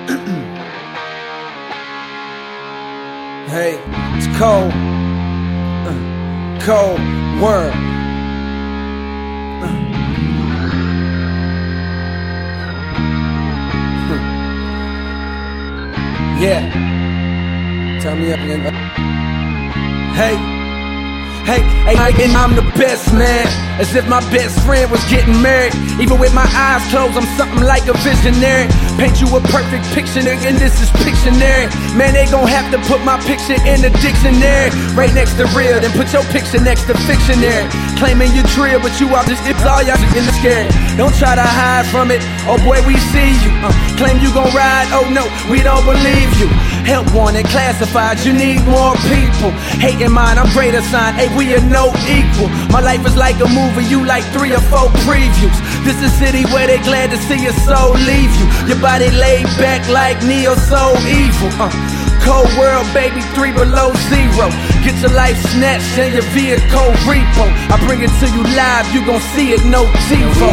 Hey, it's cold. Cold world. Yeah. Turn me up again. Hey, and I'm the best man. As if my best friend was getting married. Even with my eyes closed, I'm something like a visionary. Paint you a perfect picture, nigga, and this is Pictionary. Man, they gon' have to put my picture in the dictionary. Right next to real, then put your picture next to fictionary. Claiming you trill, but you all just, it's all y'all just in the scary. Don't try to hide from it, oh boy, we see you. Claim you gon' ride, oh no, we don't believe you. Help wanted, classified, you need more people. Hating mine, I'm greater sign, hey, we are no equal. My life is like a movie, you like 3 or 4 previews. This is a city where they glad to see your soul leave you. Your body laid back like Neo, so evil. Cold world, baby, 3 below 0. Get your life snatched and your vehicle repo. I bring it to you live, you gon' see it, no TiVo.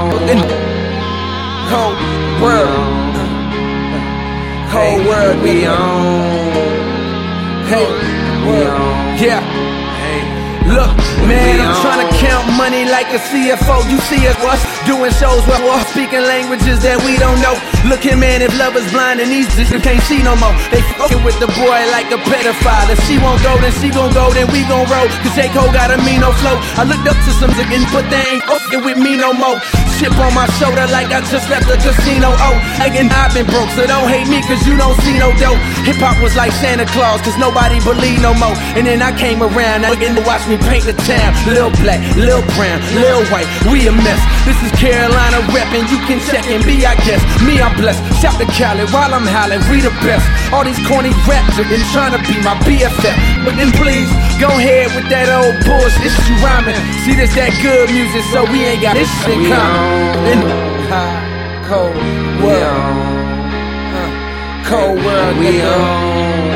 Cold world. Cold world, we on. Hey, yeah. Look, man, I'm tryna count money like a CFO. You see us doing shows where we're speaking languages that we don't know. Look here, man, if love is blind and these just can't see no more. They fucking with the boy like a pedophile. If she won't go, then she gon' go, then we gon' roll. Cause J. Cole got a mean no flow. I looked up to some niggas, but they ain't fucking with me no more. Chip on my shoulder like I just left the casino. Oh, again, I've been broke, so don't hate me cause you don't see no dope. Hip hop was like Santa Claus cause nobody believe no more. And then I came around, now again to watch me paint the town. Lil black, lil brown, lil white, we a mess. This is Carolina reppin', you can check and be, I guess. Me, I'm blessed, shout to Cali while I'm howling, we the best. All these corny raps have been trying to be my BFF. But then please, go ahead with that old bullshit, you rhyming. See, this that good music, so we ain't got this shit coming. In cold world, cold world, we on.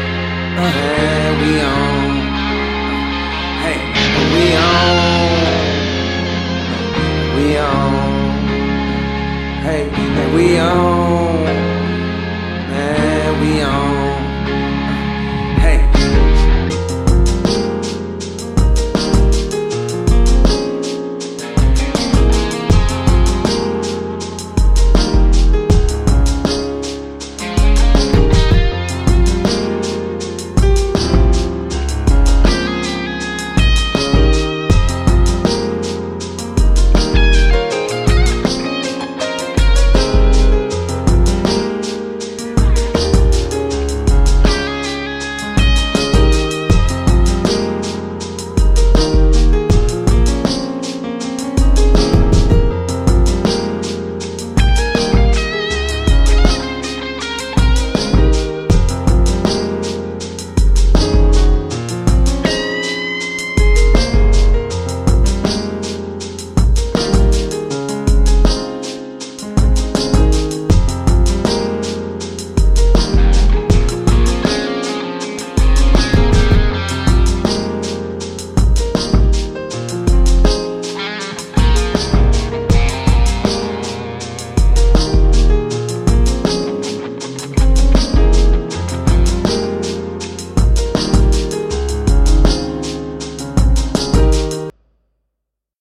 We on. Hey, we on. We on. Hey, we on.